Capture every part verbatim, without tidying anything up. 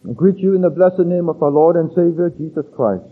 I greet you in the blessed name of our Lord and Savior, Jesus Christ.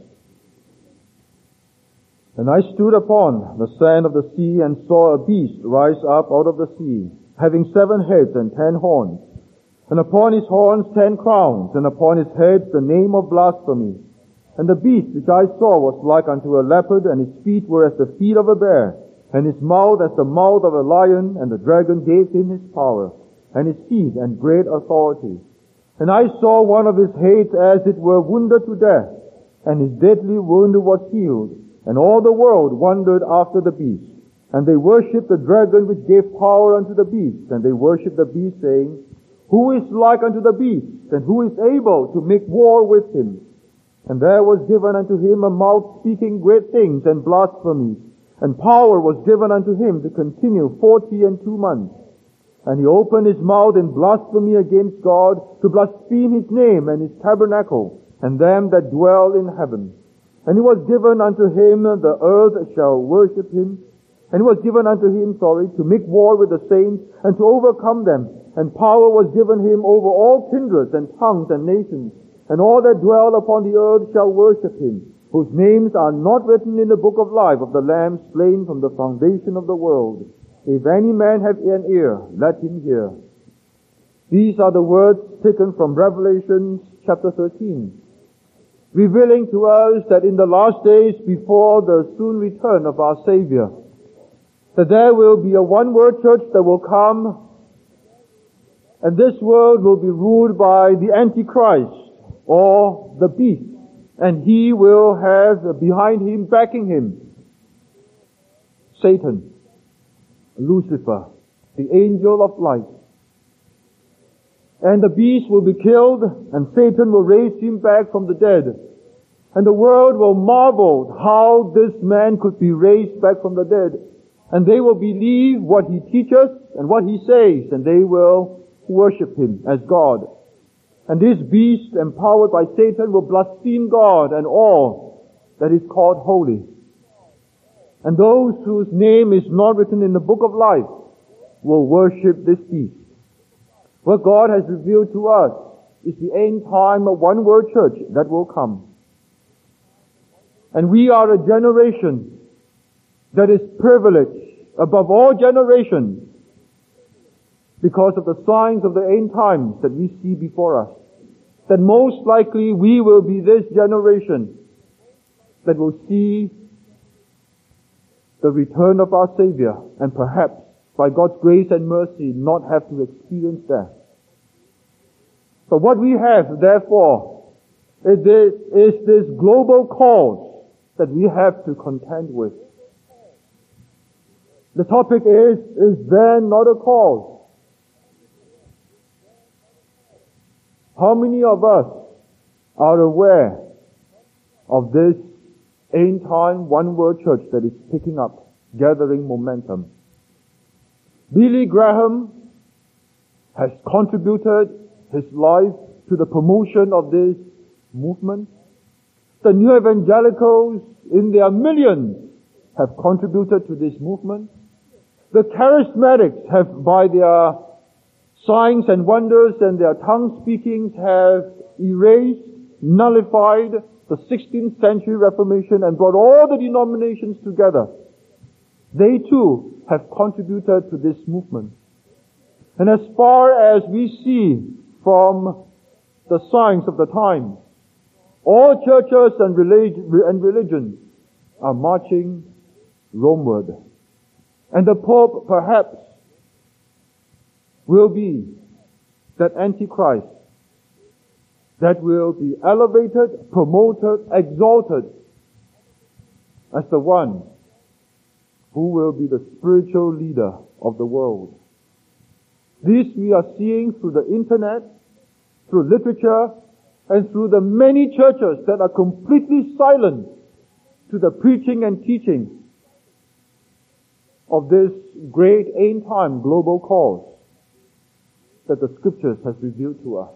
And I stood upon the sand of the sea and saw a beast rise up out of the sea, having seven heads and ten horns, and upon his horns ten crowns, and upon his heads the name of blasphemy. And the beast which I saw was like unto a leopard, and his feet were as the feet of a bear, and his mouth as the mouth of a lion, and the dragon gave him his power, and his feet and great authority. And I saw one of his heads as it were wounded to death, and his deadly wound was healed. And all the world wondered after the beast. And they worshipped the dragon which gave power unto the beast. And they worshipped the beast, saying, Who is like unto the beast, and who is able to make war with him? And there was given unto him a mouth speaking great things and blasphemies. And power was given unto him to continue forty and two months. And he opened his mouth in blasphemy against God, to blaspheme his name and his tabernacle, and them that dwell in heaven. And it was given unto him, the earth shall worship him. And it was given unto him, sorry, to make war with the saints, and to overcome them. And power was given him over all kindreds and tongues and nations. And all that dwell upon the earth shall worship him, whose names are not written in the book of life of the Lamb slain from the foundation of the world. If any man have an ear, let him hear. These are the words taken from Revelation chapter thirteen, revealing to us that in the last days before the soon return of our Savior, that there will be a one-world church that will come, and this world will be ruled by the Antichrist, or the beast, and he will have behind him, backing him, Satan, Lucifer, the angel of light. And the beast will be killed, and Satan will raise him back from the dead. And the world will marvel how this man could be raised back from the dead. And they will believe what he teaches and what he says, and they will worship him as God. And this beast, empowered by Satan, will blaspheme God and all that is called holy. And those whose name is not written in the book of life will worship this beast. What God has revealed to us is the end time of one world church that will come. And we are a generation that is privileged above all generations because of the signs of the end times that we see before us. That most likely we will be this generation that will see the return of our Savior, and perhaps by God's grace and mercy not have to experience death. But what we have, therefore, is this, is this global cause that we have to contend with. The topic is, is there not a cause? How many of us are aware of this end time one world church that is picking up, gathering momentum? Billy Graham has contributed his life to the promotion of this movement. The new evangelicals in their millions have contributed to this movement. The charismatics have, by their signs and wonders and their tongue speakings, have erased, nullified the sixteenth century Reformation and brought all the denominations together. They too have contributed to this movement. And as far as we see from the signs of the times, all churches and, relig- and religions are marching Romeward. And the Pope perhaps will be that Antichrist that will be elevated, promoted, exalted as the one who will be the spiritual leader of the world. This we are seeing through the internet, through literature, and through the many churches that are completely silent to the preaching and teaching of this great end time global cause that the Scriptures has revealed to us.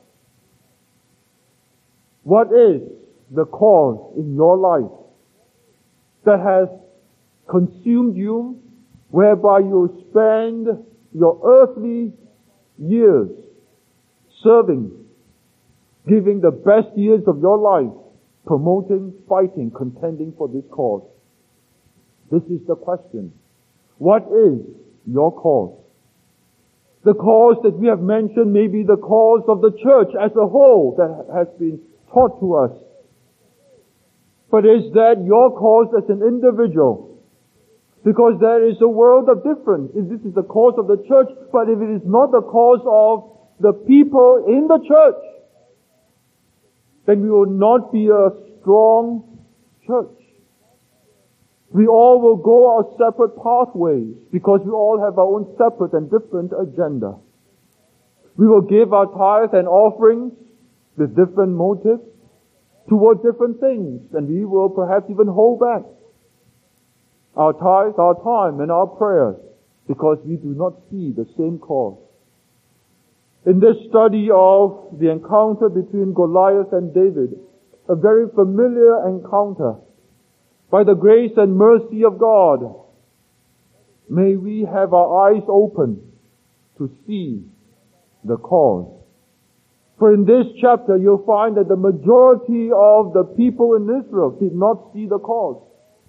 What is the cause in your life that has consumed you, whereby you spend your earthly years serving giving the best years of your life, promoting, fighting, contending for this cause? This is the question. What is your cause? The cause that we have mentioned may be the cause of the church as a whole that has been taught to us. But is that your cause as an individual? Because there is a world of difference. If this is the cause of the church, but if it is not the cause of the people in the church, then we will not be a strong church. We all will go our separate pathways because we all have our own separate and different agenda. We will give our tithes and offerings with different motives toward different things, and we will perhaps even hold back our tithes, our time, and our prayers because we do not see the same cause. In this study of the encounter between Goliath and David, a very familiar encounter, by the grace and mercy of God, may we have our eyes open to see the cause. For in this chapter you'll find that the majority of the people in Israel did not see the cause.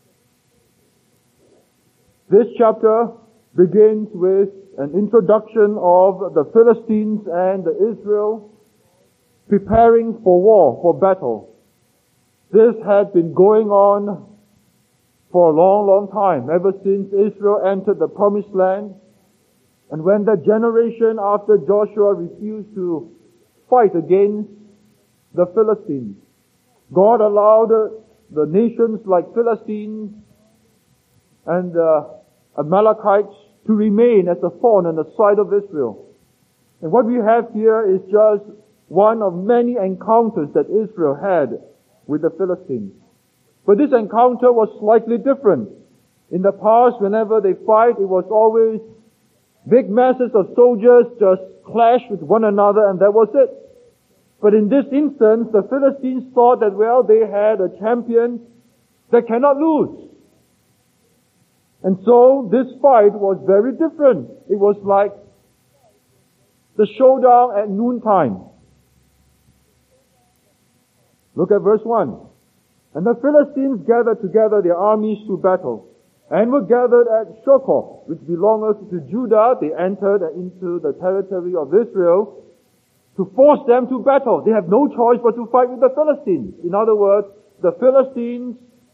This chapter begins with an introduction of the Philistines and the Israel preparing for war, for battle. This had been going on for a long, long time, ever since Israel entered the Promised Land. And when the generation after Joshua refused to fight against the Philistines, God allowed the nations like Philistines and the Amalekites to remain as a thorn in the side of Israel. And what we have here is just one of many encounters that Israel had with the Philistines. But this encounter was slightly different. In the past, whenever they fight, it was always big masses of soldiers just clash with one another and that was it. But in this instance, the Philistines thought that, well, they had a champion that cannot lose. And so this fight was very different. It was like the showdown at noontime. Look at verse one. And the Philistines gathered together their armies to battle, and were gathered at Shokoh, which belongeth to Judah. They entered into the territory of Israel to force them to battle. They have no choice but to fight with the Philistines. In other words, the Philistines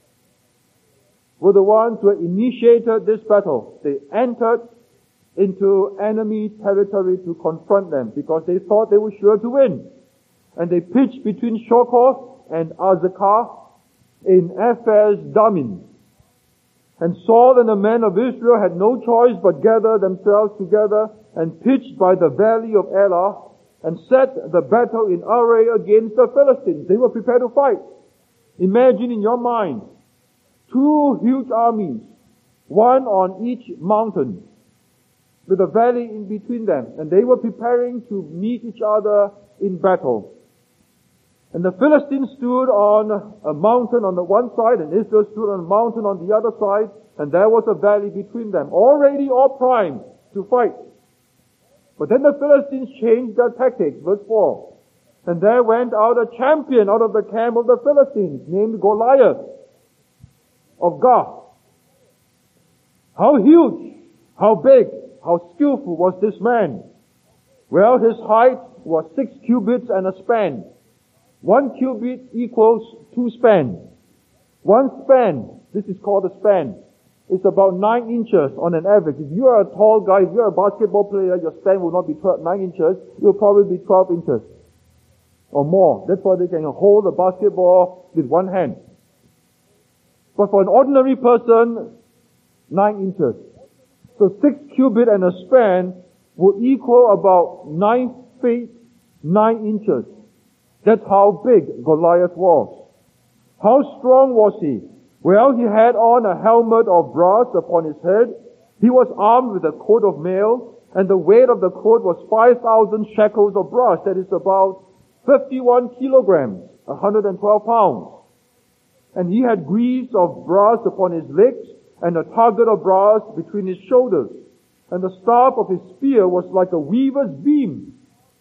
were the ones who had initiated this battle. They entered into enemy territory to confront them because they thought they were sure to win. And they pitched between Shokoh and Azekah in Ephes Dammim. And Saul and the men of Israel had no choice but gather themselves together and pitched by the valley of Elah and set the battle in array against the Philistines. They were prepared to fight. Imagine in your mind two huge armies, one on each mountain, with a valley in between them, and they were preparing to meet each other in battle. And the Philistines stood on a mountain on the one side, and Israel stood on a mountain on the other side, and there was a valley between them, already all primed to fight. But then the Philistines changed their tactics, verse four. And there went out a champion out of the camp of the Philistines, named Goliath of Gath. How huge, how big, how skillful was this man? Well, his height was six cubits and a span. One cubit equals two span. One span, this is called a span, is about nine inches on an average. If you are a tall guy, if you are a basketball player, your span will not be twelve, nine inches, it will probably be twelve inches or more. That's why they can hold a basketball with one hand. But for an ordinary person, nine inches. So six cubit and a span will equal about nine feet, nine inches. That's how big Goliath was. How strong was he? Well, he had on a helmet of brass upon his head. He was armed with a coat of mail, and the weight of the coat was five thousand shekels of brass. That is about fifty-one kilograms, one hundred twelve pounds. And he had greaves of brass upon his legs, and a target of brass between his shoulders. And the staff of his spear was like a weaver's beam.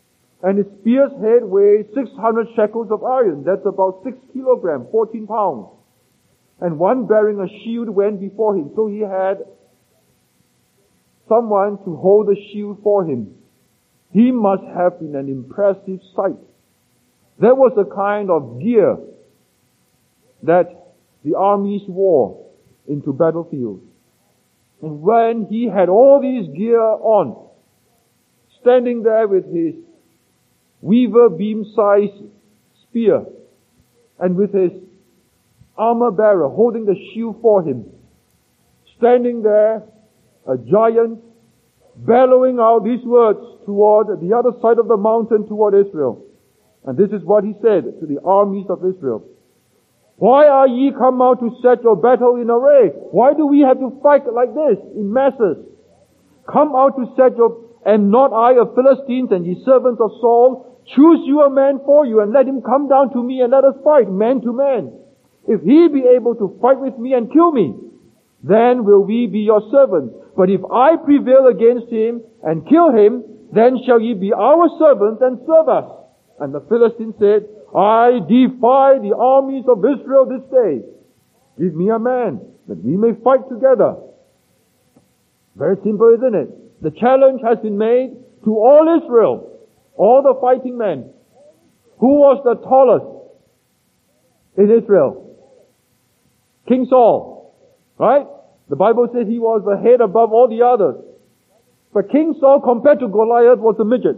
And his spear's head weighed six hundred shekels of iron. That's about six kilograms, fourteen pounds. And one bearing a shield went before him. So he had someone to hold the shield for him. He must have been an impressive sight. There was a kind of gear that the armies wore into battlefields. And when he had all these gear on, standing there with his weaver beam-sized spear, and with his armor bearer holding the shield for him, standing there, a giant, bellowing out these words toward the other side of the mountain toward Israel. And this is what he said to the armies of Israel. Why are ye come out to set your battle in array? Why do we have to fight like this in masses? Come out to set your, and not I of Philistines and ye servants of Saul, choose you a man for you and let him come down to me and let us fight man to man. If he be able to fight with me and kill me, then will we be your servants. But if I prevail against him and kill him, then shall ye be our servants and serve us. And the Philistine said, I defy the armies of Israel this day. Give me a man that we may fight together. Very simple, isn't it? The challenge has been made to all Israel, all the fighting men. Who was the tallest in Israel? King Saul. Right? The Bible says he was the head above all the others. But King Saul compared to Goliath was a midget.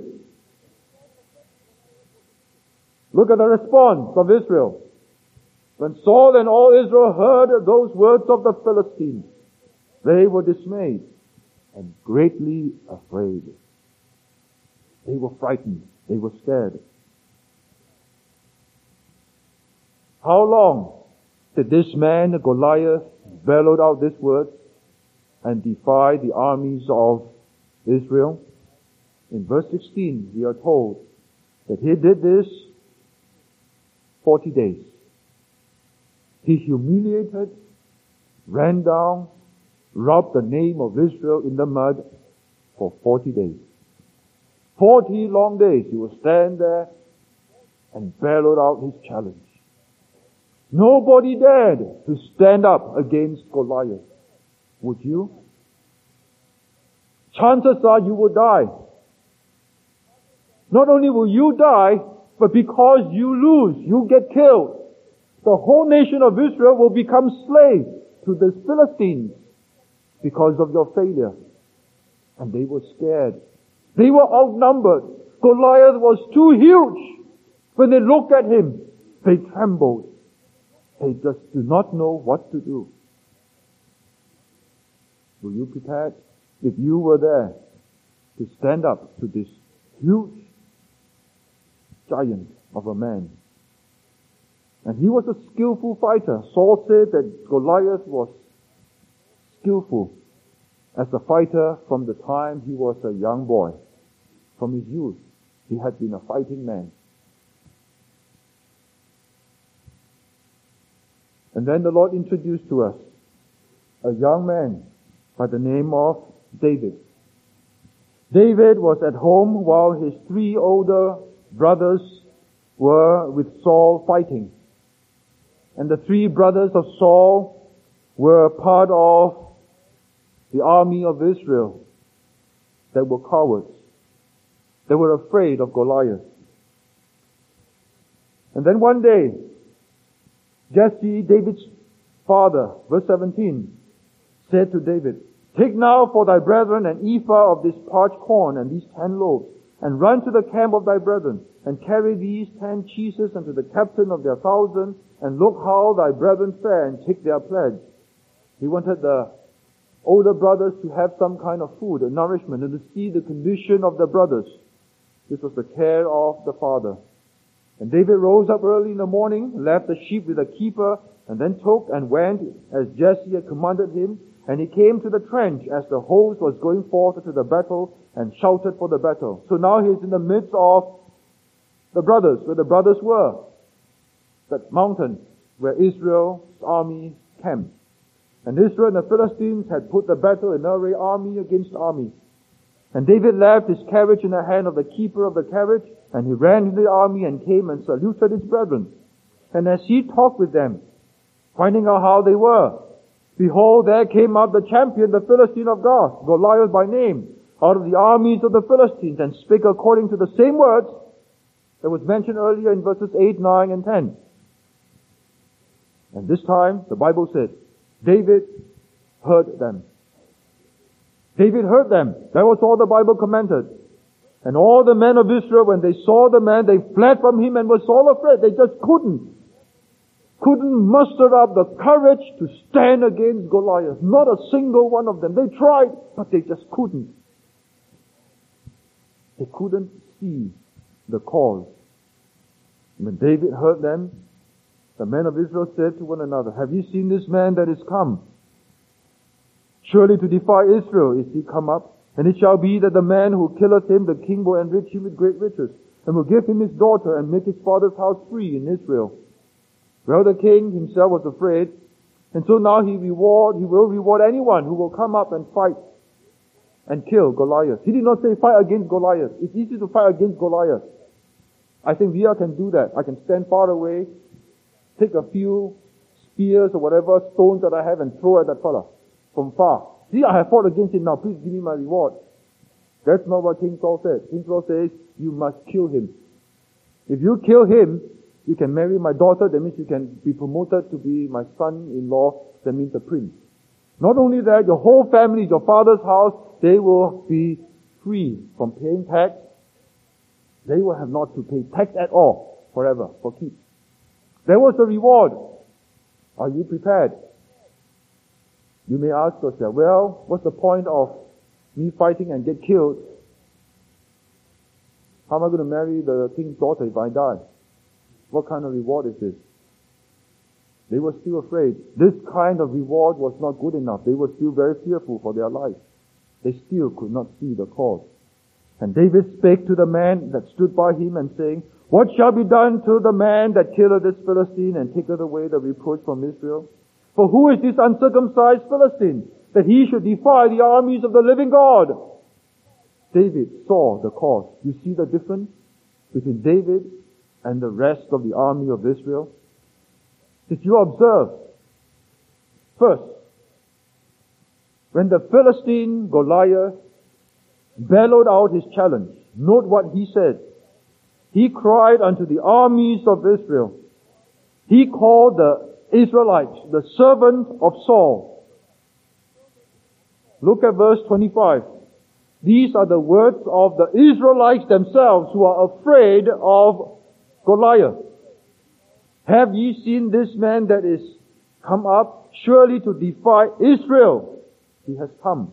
Look at the response of Israel. When Saul and all Israel heard those words of the Philistines, they were dismayed and greatly afraid. They were frightened. They were scared. How long did this man, Goliath, bellowed out this word and defy the armies of Israel? In verse sixteen, we are told that he did this forty days. He humiliated, ran down, rubbed the name of Israel in the mud for forty days. Forty long days he would stand there and bellowed out his challenge. Nobody dared to stand up against Goliath. Would you? Chances are you will die. Not only will you die, but because you lose, you get killed. The whole nation of Israel will become slaves to the Philistines because of your failure. And they were scared. They were outnumbered. Goliath was too huge. When they looked at him, they trembled. They just do not know what to do. Were you prepared? If you were there to stand up to this huge giant of a man. And he was a skillful fighter. Saul said that Goliath was skillful as a fighter from the time he was a young boy. From his youth, he had been a fighting man. And then the Lord introduced to us a young man by the name of David. David was at home while his three older brothers were with Saul fighting. And the three brothers of Saul were part of the army of Israel that were cowards. They were afraid of Goliath. And then one day, Jesse, David's father, verse seventeen, said to David, Take now for thy brethren an ephah of this parched corn and these ten loaves, and run to the camp of thy brethren, and carry these ten cheeses unto the captain of their thousand, and look how thy brethren fare, and take their pledge. He wanted the older brothers to have some kind of food, a nourishment, and to see the condition of the brothers. This was the care of the father. And David rose up early in the morning, left the sheep with a keeper, and then took and went as Jesse had commanded him. And he came to the trench as the host was going forth to the battle and shouted for the battle. So now he is in the midst of the brothers, where the brothers were. That mountain where Israel's army camped. And Israel and the Philistines had put the battle in array, army against army. And David left his carriage in the hand of the keeper of the carriage, and he ran into the army and came and saluted his brethren. And as he talked with them, finding out how they were, behold, there came up the champion, the Philistine of God, Goliath by name, out of the armies of the Philistines, and spake according to the same words that was mentioned earlier in verses eight, nine, and ten. And this time, the Bible said, David heard them. David heard them. That was all the Bible commented. And all the men of Israel, when they saw the man, they fled from him and were so afraid. They just couldn't. Couldn't muster up the courage to stand against Goliath. Not a single one of them. They tried, but they just couldn't. They couldn't see the cause. When David heard them, the men of Israel said to one another, have you seen this man that is come? Surely to defy Israel is he come up. And it shall be that the man who killeth him, the king will enrich him with great riches, and will give him his daughter, and make his father's house free in Israel. Well, the king himself was afraid, and so now he reward, he will reward anyone who will come up and fight and kill Goliath. He did not say fight against Goliath. It's easy to fight against Goliath. I think we can do that. I can stand far away, take a few spears or whatever stones that I have and throw at that fella from far. See, I have fought against him now. Please give me my reward. That's not what King Saul said. King Saul says, you must kill him. If you kill him, you can marry my daughter. That means you can be promoted to be my son-in-law. That means a prince. Not only that, your whole family, your father's house, they will be free from paying tax. They will have not to pay tax at all forever, for keeps. There was a reward. Are you prepared? You may ask yourself, well, what's the point of me fighting and get killed? How am I going to marry the king's daughter if I die? What kind of reward is this? They were still afraid. This kind of reward was not good enough. They were still very fearful for their life. They still could not see the cause. And David spake to the man that stood by him and saying, what shall be done to the man that killeth this Philistine and taketh away the reproach from Israel? For who is this uncircumcised Philistine, that he should defy the armies of the living God? David saw the cause. You see the difference between David and the rest of the army of Israel? Did you observe? First, when the Philistine Goliath bellowed out his challenge, note what he said. He cried unto the armies of Israel. He called the Israelites, the servant of Saul. Look at verse twenty-five. These are the words of the Israelites themselves who are afraid of Goliath. Have ye seen this man that is come up surely to defy Israel? He has come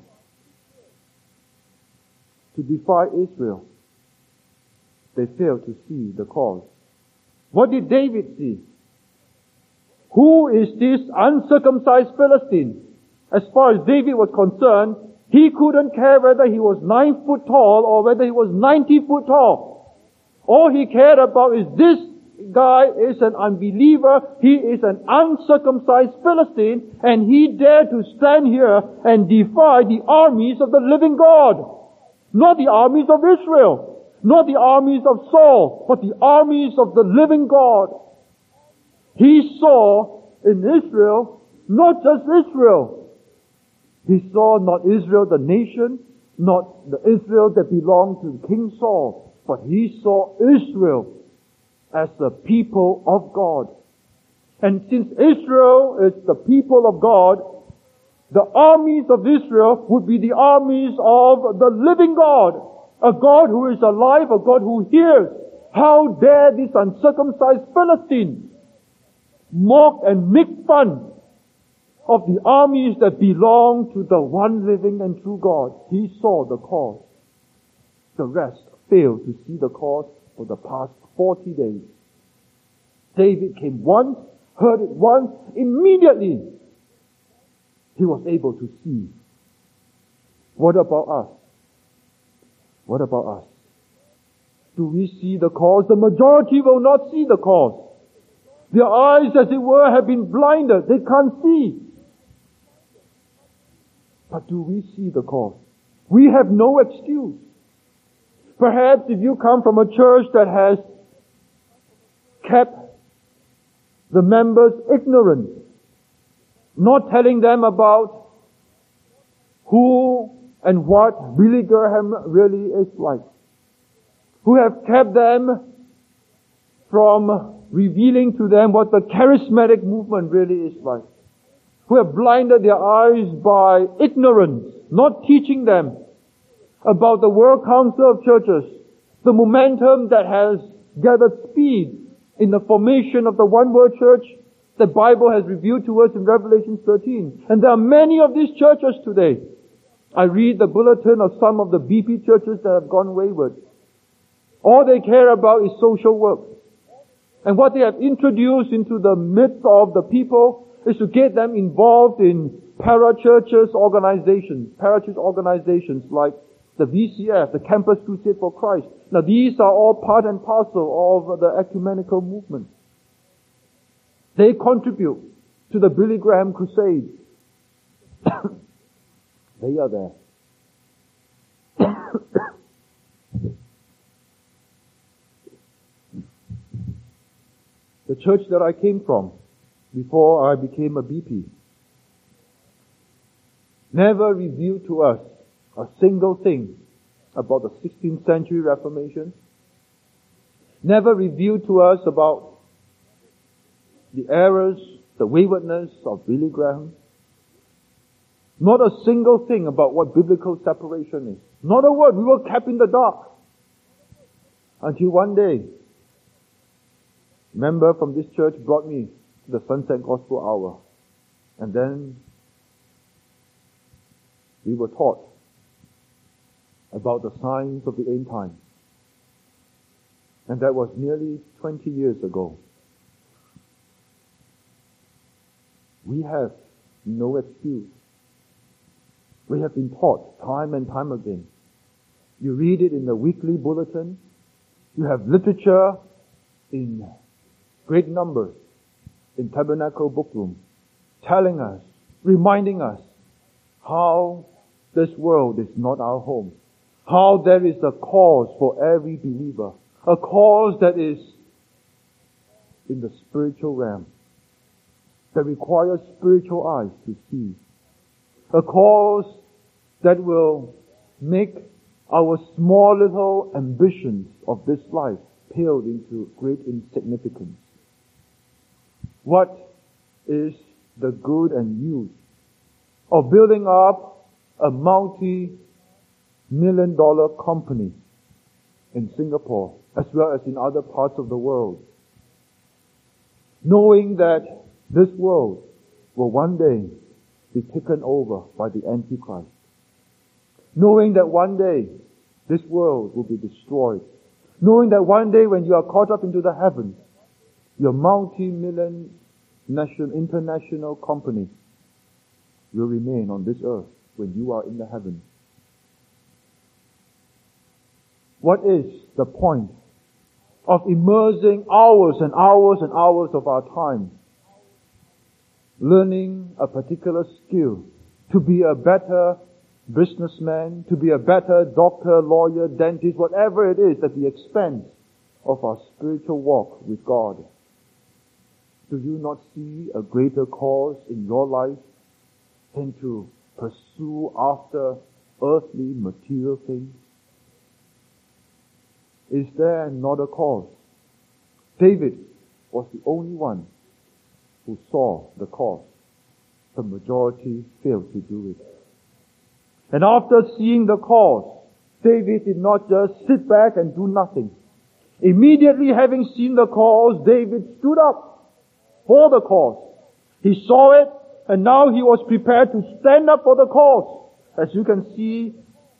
to defy Israel. They failed to see the cause. What did David see? Who is this uncircumcised Philistine? As far as David was concerned, he couldn't care whether he was nine foot tall or whether he was ninety foot tall. All he cared about is this guy is an unbeliever. He is an uncircumcised Philistine, and he dared to stand here and defy the armies of the living God. Not the armies of Israel, not the armies of Saul, but the armies of the living God. He saw in Israel not just Israel. He saw not Israel the nation, not the Israel that belonged to King Saul, but he saw Israel as the people of God. And since Israel is the people of God, the armies of Israel would be the armies of the living God. A God who is alive, a God who hears. How dare this uncircumcised Philistine mock and make fun of the armies that belong to the one living and true God? He saw the cause. The rest failed to see the cause for the past forty days. David came once, heard it once, immediately he was able to see. What about us? What about us? Do we see the cause? The majority will not see the cause. Their eyes, as it were, have been blinded. They can't see. But do we see the cause? We have no excuse. Perhaps if you come from a church that has kept the members ignorant, not telling them about who and what Billy Graham really is like, who have kept them from revealing to them what the charismatic movement really is like, who have blinded their eyes by ignorance, not teaching them about the World Council of Churches, the momentum that has gathered speed in the formation of the One World Church the Bible has revealed to us in Revelation thirteen. And there are many of these churches today. I read the bulletin of some of the B P churches that have gone wayward. All they care about is social work. And what they have introduced into the midst of the people is to get them involved in para-churches organizations, para-church organizations like the V C F, the Campus Crusade for Christ. Now these are all part and parcel of the ecumenical movement. They contribute to the Billy Graham crusade. They are there. The church that I came from before I became a B P never revealed to us a single thing about the sixteenth century Reformation, never revealed to us about the errors, the waywardness of Billy Graham. Not a single thing about what biblical separation is. Not a word. We were kept in the dark. Until one day, a member from this church brought me to the Sunset Gospel Hour. And then we were taught about the signs of the end time. And that was nearly twenty years ago. We have no excuse. We have been taught time and time again. You read it in the weekly bulletin. You have literature in great numbers in Tabernacle Bookroom telling us, reminding us how this world is not our home. How there is a cause for every believer. A cause that is in the spiritual realm. That requires spiritual eyes to see. A cause that will make our small little ambitions of this life pale into great insignificance. What is the good and use of building up a multi-million dollar company in Singapore as well as in other parts of the world, knowing that this world will one day be taken over by the Antichrist, knowing that one day this world will be destroyed, knowing that one day when you are caught up into the heavens, your multi-million national, international company will remain on this earth when you are in the heavens. What is the point of immersing hours and hours and hours of our time learning a particular skill to be a better businessman, to be a better doctor, lawyer, dentist, whatever it is, at the expense of our spiritual walk with God? Do you not see a greater cause in your life than to pursue after earthly material things? Is there not a cause? David was the only one who saw the cause. The majority failed to do it. And after seeing the cause, David did not just sit back and do nothing. Immediately having seen the cause, David stood up for the cause. He saw it, and now he was prepared to stand up for the cause. As you can see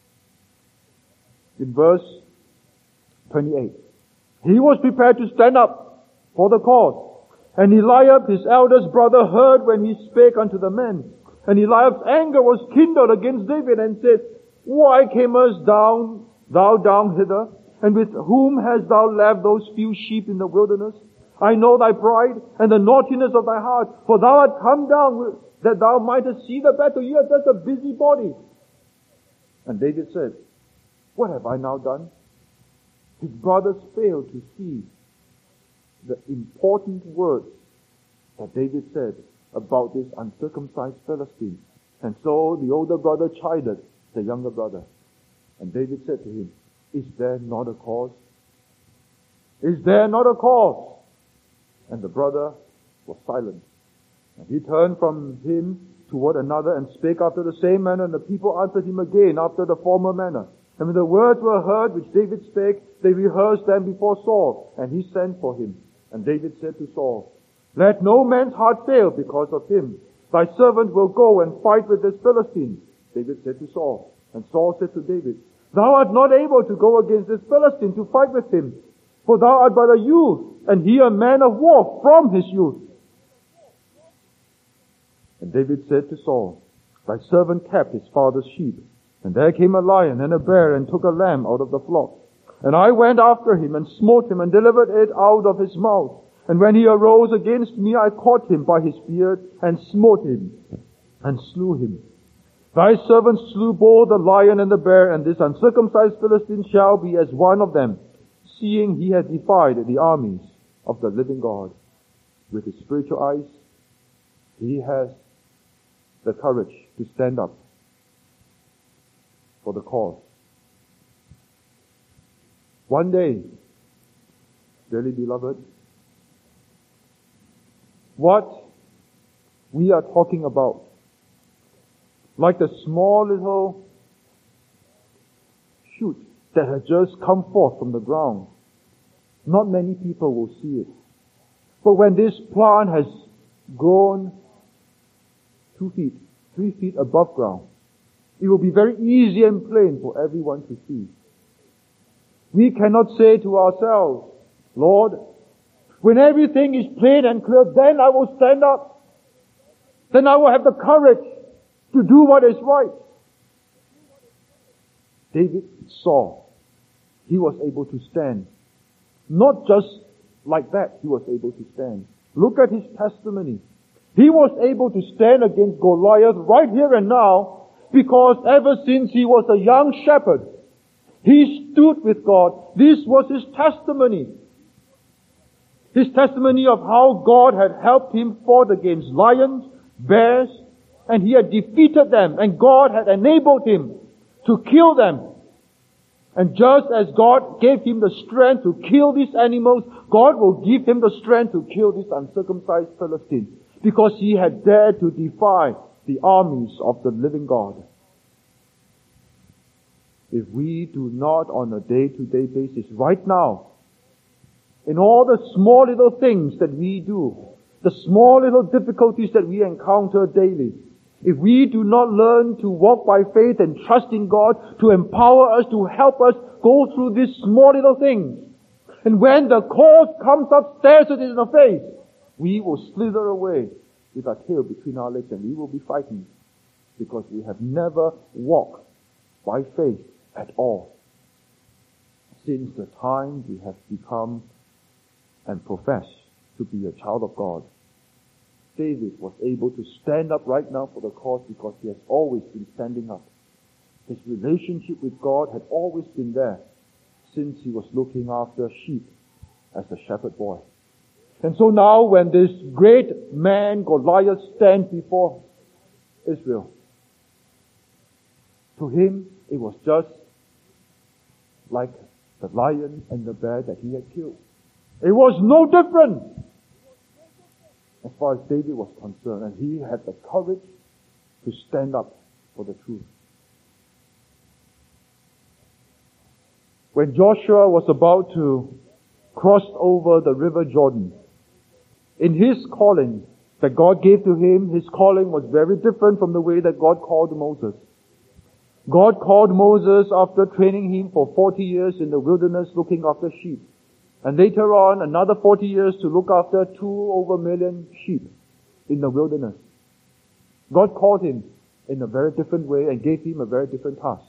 in verse twenty-eight. He was prepared to stand up for the cause. And Eliab, his eldest brother, heard when he spake unto the men. And Eliab's anger was kindled against David, and said, Why camest down, thou down hither? And with whom hast thou left those few sheep in the wilderness? I know thy pride and the naughtiness of thy heart, for thou art come down that thou mightest see the battle. You are just a busybody. And David said, what have I now done? His brothers failed to see the important words that David said about this uncircumcised Philistine. And so the older brother chided the younger brother. And David said to him, is there not a cause? Is there not a cause? And the brother was silent. And he turned from him toward another and spake after the same manner, and the people answered him again after the former manner. And when the words were heard which David spake, they rehearsed them before Saul, and he sent for him. And David said to Saul, let no man's heart fail because of him. Thy servant will go and fight with this Philistine. David said to Saul, and Saul said to David, thou art not able to go against this Philistine to fight with him, for thou art but a youth, and he a man of war from his youth. And David said to Saul, thy servant kept his father's sheep, and there came a lion and a bear and took a lamb out of the flock. And I went after him and smote him and delivered it out of his mouth. And when he arose against me, I caught him by his beard and smote him and slew him. Thy servant slew both the lion and the bear, and this uncircumcised Philistine shall be as one of them, seeing he hath defied the armies of the living God. With his spiritual eyes, he has the courage to stand up for the cause. One day, dearly beloved, what we are talking about, like the small little shoot that has just come forth from the ground, not many people will see it. But when this plant has grown two feet, three feet above ground, it will be very easy and plain for everyone to see. We cannot say to ourselves, Lord, when everything is plain and clear, then I will stand up. Then I will have the courage to do what is right. David saw. He was able to stand. Not just like that, he was able to stand. Look at his testimony. He was able to stand against Goliath right here and now because ever since he was a young shepherd, he stood with God. This was his testimony. His testimony of how God had helped him fought against lions, bears, and he had defeated them, and God had enabled him to kill them. And just as God gave him the strength to kill these animals, God will give him the strength to kill this uncircumcised Philistine, because he had dared to defy the armies of the living God. If we do not on a day-to-day basis, right now, in all the small little things that we do, the small little difficulties that we encounter daily, if we do not learn to walk by faith and trust in God to empower us, to help us go through these small little things, and when the cause comes up, stares us in the face, we will slither away with our tail between our legs, and we will be frightened because we have never walked by faith at all since the time we have become and profess to be a child of God. David was able to stand up right now for the cause because he has always been standing up. His relationship with God had always been there since he was looking after sheep as a shepherd boy. And so now when this great man Goliath stands before Israel, to him it was just like the lion and the bear that he had killed. It was no different as far as David was concerned, and he had the courage to stand up for the truth. When Joshua was about to cross over the river Jordan, in his calling that God gave to him, his calling was very different from the way that God called Moses. God called Moses after training him for forty years in the wilderness looking after sheep. And later on, another forty years to look after two over million sheep in the wilderness. God called him in a very different way and gave him a very different task.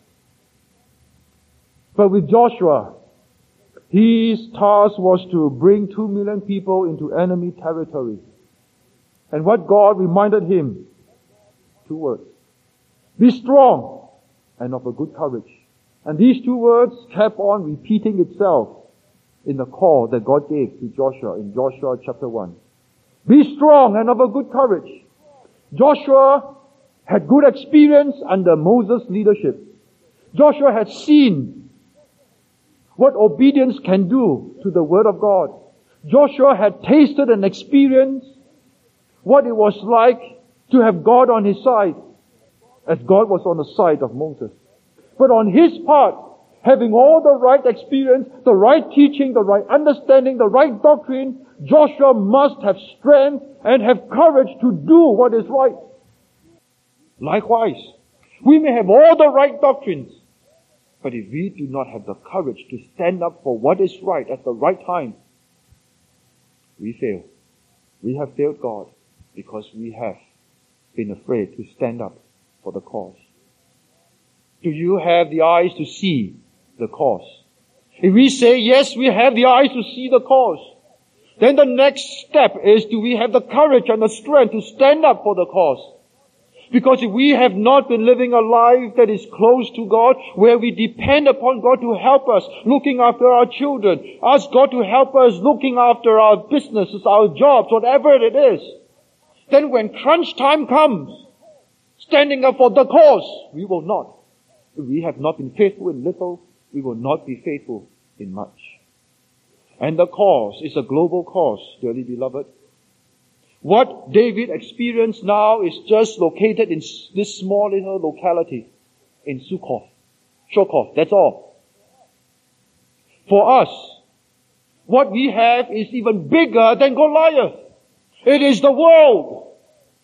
But with Joshua, his task was to bring two million people into enemy territory. And what God reminded him? Two words. Be strong and of a good courage. And these two words kept on repeating itself in the call that God gave to Joshua in Joshua chapter one. Be strong and of a good courage. Joshua had good experience under Moses' leadership. Joshua had seen what obedience can do to the Word of God. Joshua had tasted and experienced what it was like to have God on his side, as God was on the side of Moses. But on his part, having all the right experience, the right teaching, the right understanding, the right doctrine, Joshua must have strength and have courage to do what is right. Likewise, we may have all the right doctrines, but if we do not have the courage to stand up for what is right at the right time, we fail. We have failed God because we have been afraid to stand up for the cause. Do you have the eyes to see the cause? If we say, yes, we have the eyes to see the cause, then the next step is, do we have the courage and the strength to stand up for the cause? Because if we have not been living a life that is close to God, where we depend upon God to help us, looking after our children, ask God to help us looking after our businesses, our jobs, whatever it is, then when crunch time comes, standing up for the cause, we will not. If we have not been faithful in little, we will not be faithful in much. And the cause is a global cause, dearly beloved. What David experienced now is just located in this small little locality in Succoth. Succoth, that's all. For us, what we have is even bigger than Goliath. It is the world.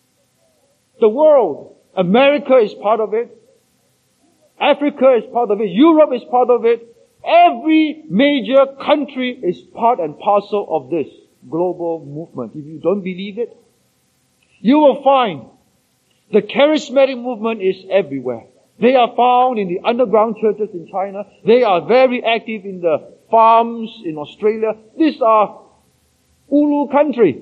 The world. America is part of it. Africa is part of it. Europe is part of it. Every major country is part and parcel of this global movement. If you don't believe it, you will find the charismatic movement is everywhere. They are found in the underground churches in China. They are very active in the farms in Australia. These are Ulu country.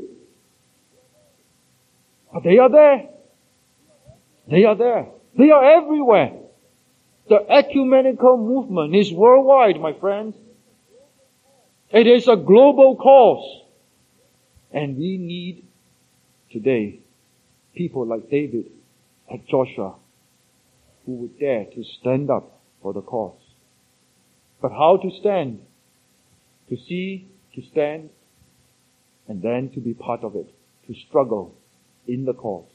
But they are there. They are there. They are everywhere. The ecumenical movement is worldwide, my friends. It is a global cause. And we need today people like David, like Joshua, who would dare to stand up for the cause. But how to stand? To see, to stand, and then to be part of it, to struggle in the cause.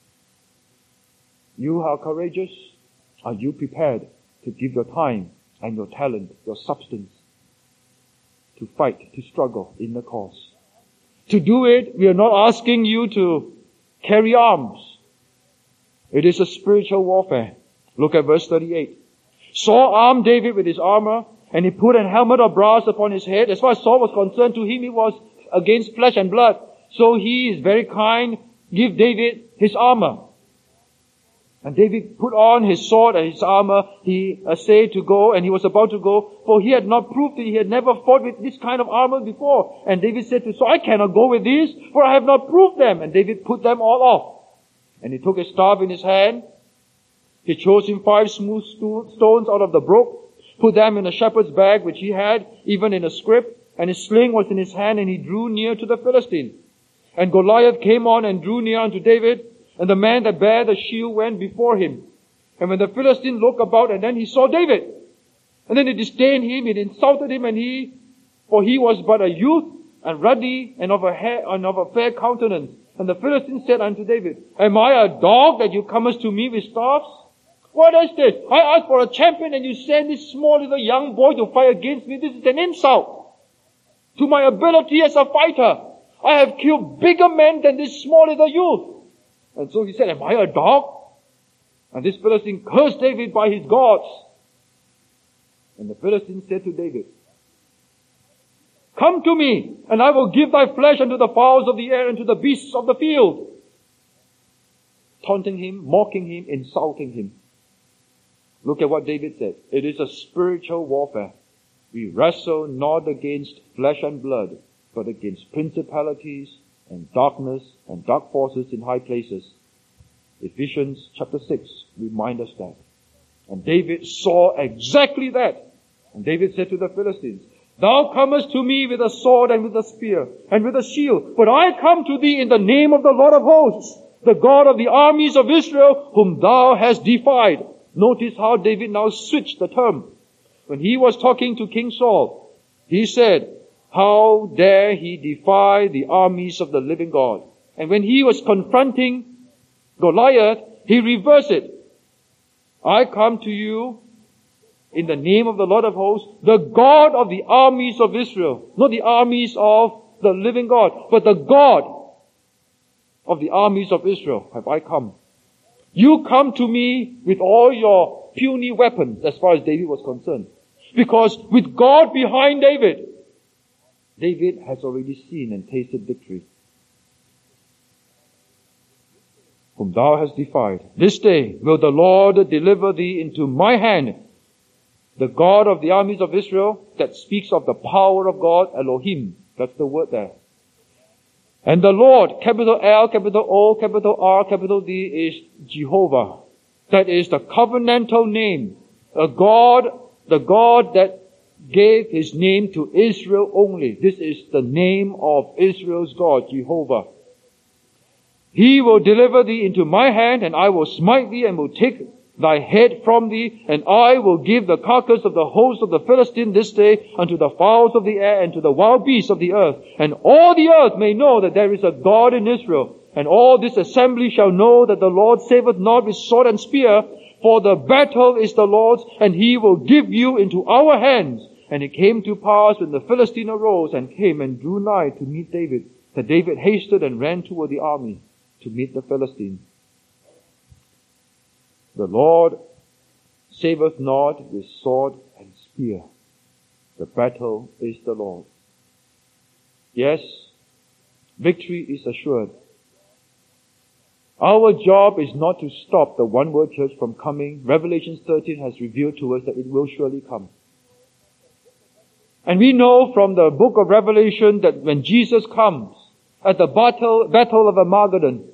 You are courageous. Are you prepared to give your time and your talent, your substance, to fight, to struggle in the cause? To do it, we are not asking you to carry arms. It is a spiritual warfare. Look at verse thirty-eight. Saul armed David with his armor, and he put a helmet of brass upon his head. As far as Saul was concerned, to him it was against flesh and blood. So he is very kind, give David his armor. And David put on his sword and his armor. He essayed to go, and he was about to go, for he had not proved it. He had never fought with this kind of armor before. And David said to Saul, I cannot go with these, for I have not proved them. And David put them all off. And he took a staff in his hand. He chose him five smooth stones out of the brook, put them in a shepherd's bag which he had, even in a scrip, and his sling was in his hand, and he drew near to the Philistine. And Goliath came on and drew near unto David, and the man that bare the shield went before him. And when the Philistine looked about, and then he saw David, and then he disdained him, he insulted him, and he, for he was but a youth, and ruddy, and of a hair, and of a fair countenance. And the Philistine said unto David, Am I a dog that you comest to me with staffs? What is this? I asked for a champion, and you send this small little young boy to fight against me. This is an insult to my ability as a fighter. I have killed bigger men than this small little youth. And so he said, Am I a dog? And this Philistine cursed David by his gods. And the Philistine said to David, Come to me, and I will give thy flesh unto the fowls of the air and to the beasts of the field. Taunting him, mocking him, insulting him. Look at what David said. It is a spiritual warfare. We wrestle not against flesh and blood, but against principalities and darkness and dark forces in high places. Ephesians chapter six reminds us that. And David saw exactly that. And David said to the Philistines, Thou comest to me with a sword and with a spear and with a shield, but I come to thee in the name of the Lord of hosts, the God of the armies of Israel, whom thou hast defied. Notice how David now switched the term. When he was talking to King Saul, he said, How dare he defy the armies of the living God? And when he was confronting Goliath, he reversed it. I come to you in the name of the Lord of hosts, the God of the armies of Israel. Not the armies of the living God, but the God of the armies of Israel have I come. You come to me with all your puny weapons, as far as David was concerned. Because with God behind David, David has already seen and tasted victory. Whom thou hast defied. This day will the Lord deliver thee into my hand. The God of the armies of Israel, that speaks of the power of God, Elohim. That's the word there. And the Lord, capital L, capital O, capital R, capital D, is Jehovah. That is the covenantal name. A God, the God that gave His name to Israel only. This is the name of Israel's God, Jehovah. He will deliver thee into my hand, and I will smite thee, and will take thy head from thee, and I will give the carcass of the host of the Philistine this day unto the fowls of the air and to the wild beasts of the earth. And all the earth may know that there is a God in Israel. And all this assembly shall know that the Lord saveth not with sword and spear, for the battle is the Lord's, and He will give you into our hands. And it came to pass when the Philistine arose and came and drew nigh to meet David, that David hasted and ran toward the army to meet the Philistines. The Lord saveth not with sword and spear. The battle is the Lord. Yes, victory is assured. Our job is not to stop the One Word Church from coming. Revelation thirteen has revealed to us that it will surely come. And we know from the book of Revelation that when Jesus comes at the battle, battle of Armageddon,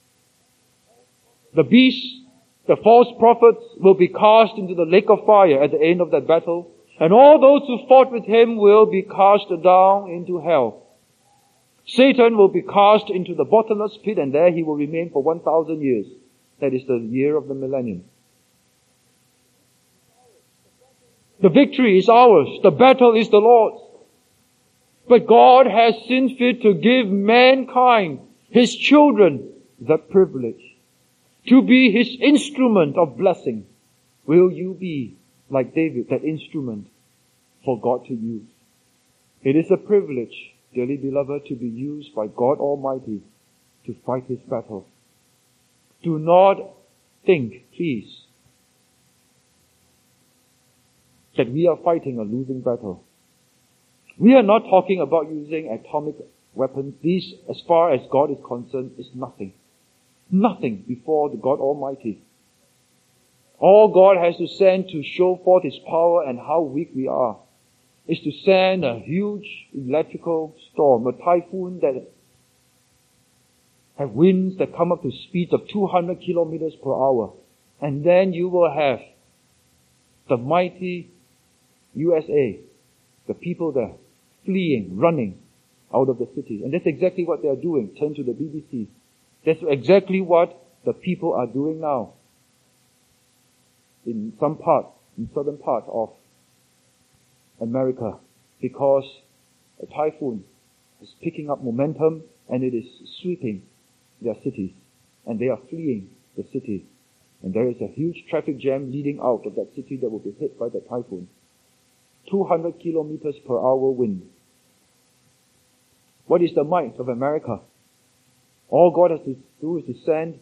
the beast, the false prophets will be cast into the lake of fire at the end of that battle. And all those who fought with him will be cast down into hell. Satan will be cast into the bottomless pit, and there he will remain for one thousand years. That is the year of the millennium. The victory is ours. The battle is the Lord's. But God has seen fit to give mankind, His children, the privilege to be His instrument of blessing. Will you be, like David, that instrument for God to use? It is a privilege, dearly beloved, to be used by God Almighty to fight His battle. Do not think, please, that we are fighting a losing battle. We are not talking about using atomic weapons. These, as far as God is concerned, is nothing. Nothing before the God Almighty. All God has to send to show forth His power and how weak we are is to send a huge electrical storm, a typhoon that have winds that come up to speeds of two hundred kilometers per hour. And then you will have the mighty U S A, the people there, fleeing, running out of the city. And that's exactly what they are doing. Turn to the B B C. That's exactly what the people are doing now in some part, in southern part of America, because a typhoon is picking up momentum and it is sweeping their cities, and they are fleeing the city. And there is a huge traffic jam leading out of that city that will be hit by the typhoon. two hundred kilometers per hour wind. What is the might of America? All God has to do is to send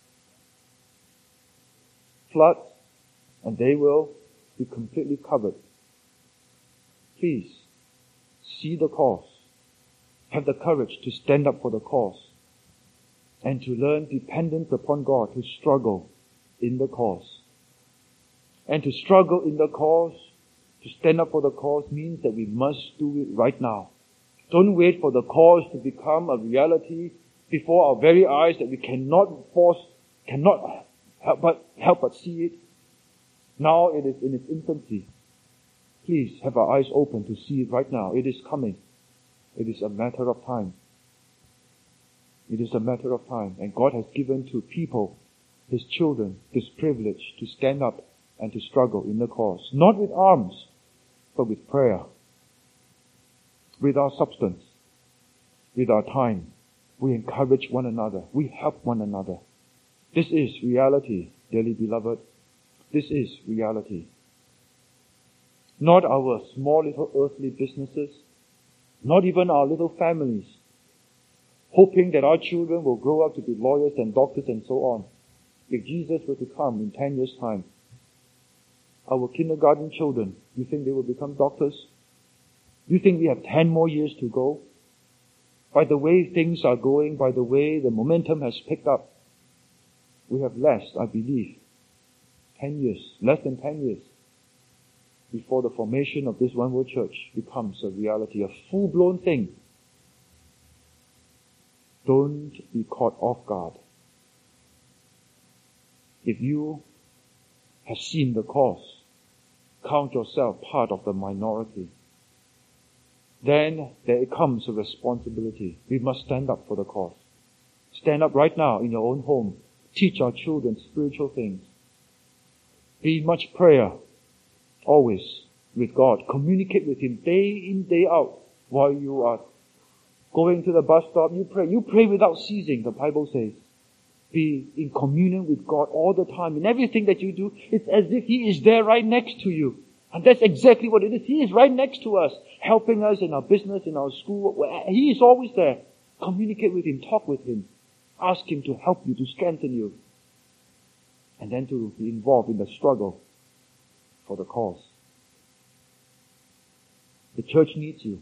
floods, and they will be completely covered. Please, see the cause. Have the courage to stand up for the cause, and to learn dependence upon God, to struggle in the cause. And to struggle in the cause, to stand up for the cause, means that we must do it right now. Don't wait for the cause to become a reality before our very eyes that we cannot force, cannot help but, help but see it. Now it is in its infancy. Please have our eyes open to see it right now. It is coming. It is a matter of time. It is a matter of time. And God has given to people, His children, this privilege to stand up and to struggle in the cause. Not with arms, but with prayer. With our substance. With our time. We encourage one another. We help one another. This is reality, dearly beloved. This is reality. Not our small little earthly businesses. Not even our little families. Hoping that our children will grow up to be lawyers and doctors and so on. If Jesus were to come in ten years' time, our kindergarten children, you think they will become doctors? You think we have ten more years to go? By the way things are going, by the way the momentum has picked up, we have less, I believe, ten years, less than ten years, before the formation of this One World Church becomes a reality, a full-blown thing. Don't be caught off guard. If you have seen the cause, count yourself part of the minority. Then there comes a responsibility. We must stand up for the cause. Stand up right now in your own home. Teach our children spiritual things. Be in much prayer, always, with God. Communicate with Him day in, day out. While you are going to the bus stop, you pray. You pray without ceasing, the Bible says. Be in communion with God all the time. In everything that you do, it's as if He is there right next to you. And that's exactly what it is. He is right next to us, helping us in our business, in our school. He is always there. Communicate with Him, talk with Him. Ask Him to help you, to strengthen you. And then to be involved in the struggle for the cause. The church needs you.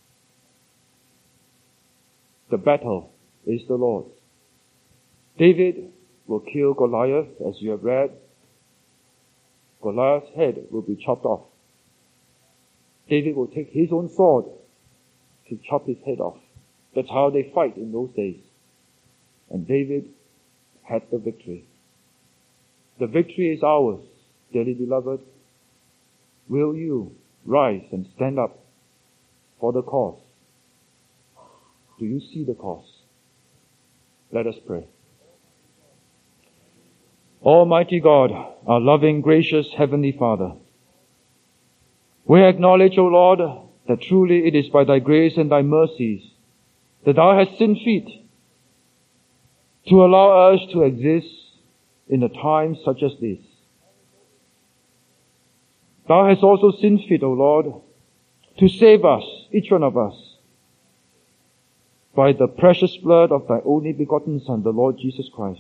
The battle is the Lord's. David will kill Goliath, as you have read. Goliath's head will be chopped off. David will take his own sword to chop his head off. That's how they fight in those days. And David had the victory. The victory is ours, dearly beloved. Will you rise and stand up for the cause? Do you see the cause? Let us pray. Almighty God, our loving, gracious Heavenly Father, we acknowledge, O Lord, that truly it is by Thy grace and Thy mercies that Thou hast seen fit to allow us to exist in a time such as this. Thou hast also seen fit, O Lord, to save us, each one of us, by the precious blood of Thy only begotten Son, the Lord Jesus Christ.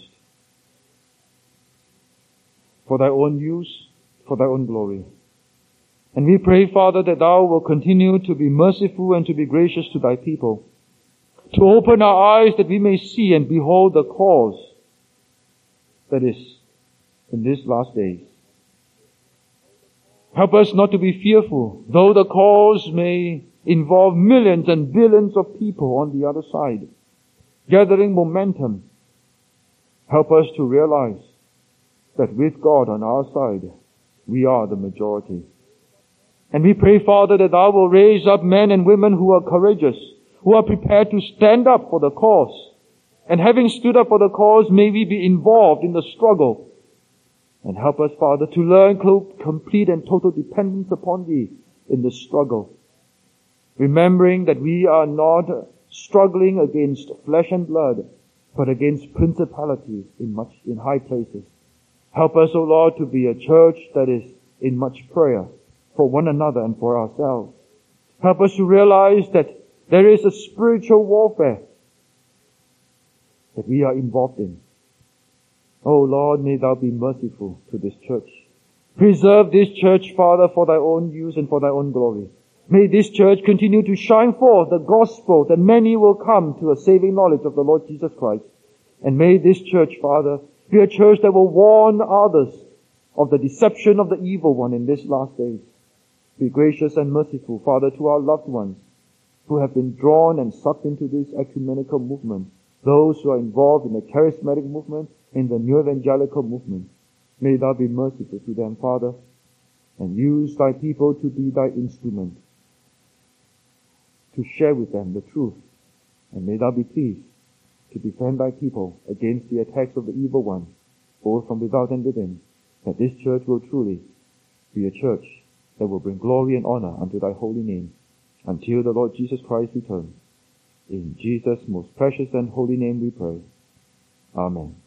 For Thy own use, for Thy own glory. And we pray, Father, that Thou will continue to be merciful and to be gracious to Thy people, to open our eyes that we may see and behold the cause that is in these last days. Help us not to be fearful, though the cause may involve millions and billions of people on the other side, gathering momentum. Help us to realize that with God on our side, we are the majority. And we pray, Father, that Thou will raise up men and women who are courageous, who are prepared to stand up for the cause. And having stood up for the cause, may we be involved in the struggle. And help us, Father, to learn complete and total dependence upon Thee in the struggle. Remembering that we are not struggling against flesh and blood, but against principalities in much, in high places. Help us, O Lord, to be a church that is in much prayer for one another and for ourselves. Help us to realize that there is a spiritual warfare that we are involved in. O Lord, may Thou be merciful to this church. Preserve this church, Father, for Thy own use and for Thy own glory. May this church continue to shine forth the gospel, that many will come to a saving knowledge of the Lord Jesus Christ. And may this church, Father, be a church that will warn others of the deception of the evil one in this last days. Be gracious and merciful, Father, to our loved ones who have been drawn and sucked into this ecumenical movement, those who are involved in the charismatic movement, in the new evangelical movement. May thou be merciful to them, Father, and use thy people to be thy instrument, to share with them the truth. And may thou be pleased to defend thy people against the attacks of the evil one, both from without and within, that this church will truly be a church that will bring glory and honor unto thy holy name, until the Lord Jesus Christ returns. In Jesus' most precious and holy name we pray. Amen.